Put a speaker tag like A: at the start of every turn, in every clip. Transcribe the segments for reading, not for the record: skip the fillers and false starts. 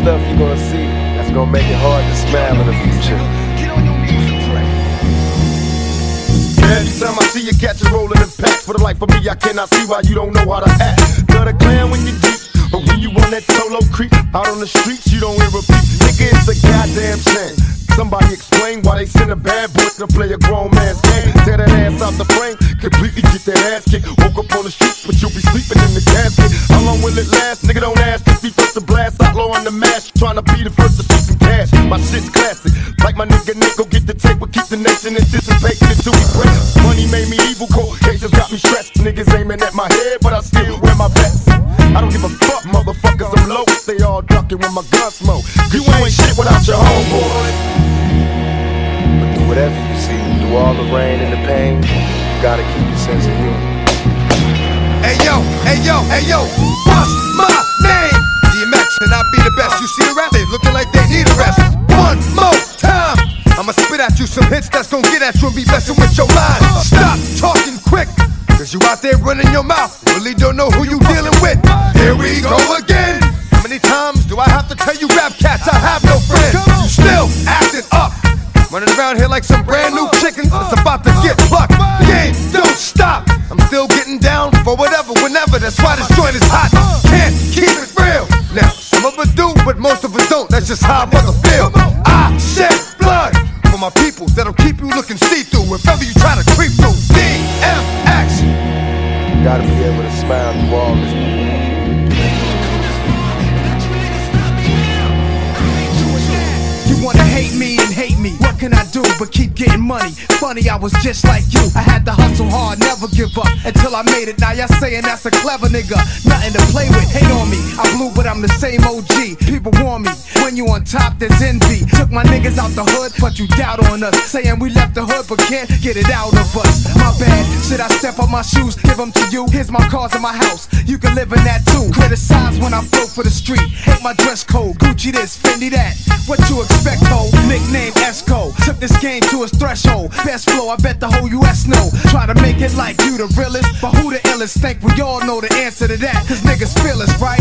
A: stuff you're gonna see that's gonna make it hard to smile in the future.
B: Every time I see you catch a rolling in packs, for the life of me, I cannot see why you don't know how to act. Love the clan when you deep, but when you on that solo creep, out on the streets, you don't hear a beat. Nigga, it's a goddamn shame. Somebody explain why they send a bad boy to play a grown man's game. Tear that ass out the frame, completely get that ass kicked. Woke up on the street, but you'll be sleeping in the casket. How long will it last? Nigga, don't ask if he first to blast. Outlaw on the mash, trying to be the first to see some cash. My shit's classic, like my nigga Nick, go get the tape, but keep the nation anticipating until we break. Money made me evil, cold cases got me stressed. Niggas aiming at my head, but I still wear my vest. I don't give a fuck, motherfuckers, I'm low. They all ducking when my gun smoke. You ain't shit without your homeboys.
A: But through whatever you see, through all the rain and the pain, you gotta keep your sense of humor.
C: Hey yo, hey yo, hey yo, what's my name? DMX and I be the best. You see the rap, they looking like they need a rest. One more time, I'ma spit at you some hits that's gon' get at you and be messing with your mind. Stop talking quick, cause you out there running your mouth, really don't know who you dealing with. Here we go again. How many times do I have to tell you rap cats I have no friends? You still acting up, running around here like some brand new chicken that's about to get plucked. The game don't stop, I'm still getting down for whatever, whenever. That's why this joint is hot, can't keep it real. Now, some of us do, but most of us don't. That's just how I mother feel. I shed blood for my people that'll keep you looking see-through if ever you try to creep through. DMX.
A: Gotta be able to smile through all this.
D: You wanna hate me and hate me, what can I do but keep getting money? Funny, I was just like you, I had to hustle hard, never give up until I made it. Now y'all saying that's a clever nigga, nothing to play with, hate on me. I blew but I'm the same OG, people warn me, when you on top there's envy. Took my niggas out the hood, but you doubt on us, saying we left the hood but can't get it out of us. My bad, should I step on my shoes, give them to you? Here's my cars and my house, you can live in that too. Criticize when I flow for the street, hate my dress code, Gucci this, Fendi that. What you expect, ho? Nickname Esco, took this game to its threshold. Best flow, I bet the whole US know. Try to make it like you the realest, but who the illest? Think we all know the answer to that, cause niggas feel us, right?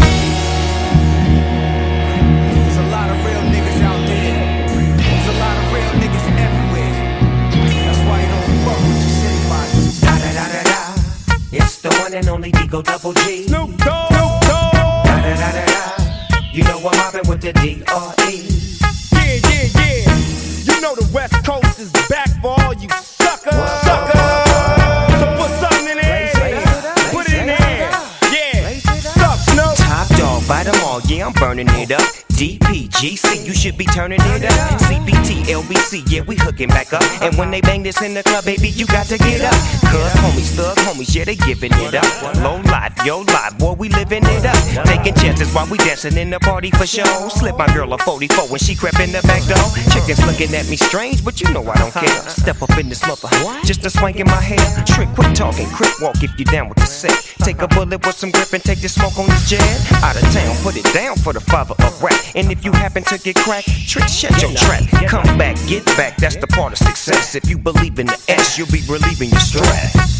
D: There's a lot of real niggas out there. There's a lot of real niggas everywhere. That's why you don't fuck with your city body. Da da da da da. It's the one and only Digo Double G. Snoop Dogg. Da da da da da. You know I'm mobbing with the D.R.E.
E: Yeah. You know the West Coast is back for all you suckers. So put something in there. Put it in there. Yeah. Suck, Snow.
F: Top dog, bite them all. Yeah, I'm burning it up. DPGC, you should be turning it up. CBT, LBC, yeah, we hooking back up. And when they bang this in the club, baby, you got to get up. Cuz homies, thug homies, yeah, they giving it up. Low life, yo life, boy, we living it up. Taking chances while we dancing in the party for show. Slip my girl a 44 when she crept in the back door. Chickens looking at me strange, but you know I don't care. Step up in this mother, just a swank in my hair. Trick, quit talking, crip walk if you down with the set. Take a bullet with some grip and take the smoke on the jet. Out of town, put it down for the father of rap. And if you happen to get cracked, Trick, shut your trap. Come back, get back, that's the part of success. If you believe in the S, you'll be relieving your stress.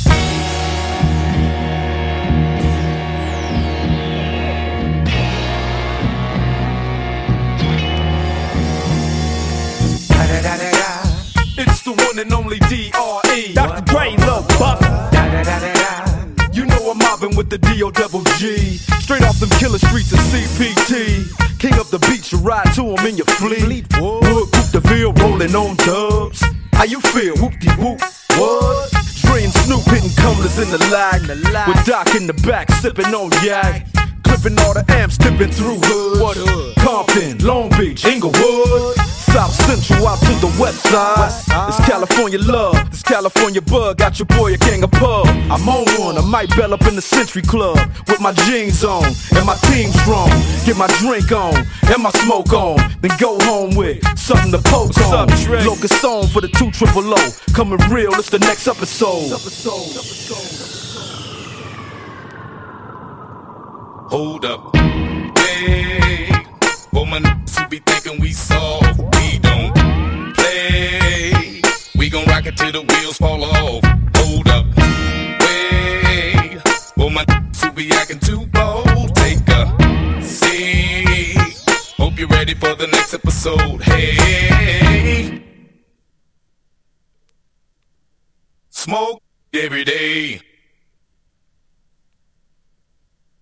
B: It's the one and only D.R.E.
E: Dr. Dre, Lil Buff.
B: You know I'm mobbing with the D.O.G. Straight off them killer streets of CPT. King of the beach, you ride to him in your fleet. Wood, Coupe de Ville, rolling on dubs. How you feel? Whoop-de-whoop. What? Dre and Snoop hitting cumblers in the lag. With Doc in the back, sipping on yak. Clipping all the amps, dipping through hoods. What hood? Compton, Long Beach, Inglewood. South Central out to the west side. It's California love, this California bug. Got your boy a king of pub. I'm on one, I might bell up in the Century Club with my jeans on and my team strong. Get my drink on and my smoke on, then go home with something to poke on. Locust song for the 200. Coming real, it's the next episode.
G: Hold up, hey, for my niggas who be thinking we soft, we don't play. We gon' rock it till the wheels fall off. Hold up, wait, for my niggas who be acting too bold, take a seat. Hope you're ready. ready for the next episode. Hey, smoke every day.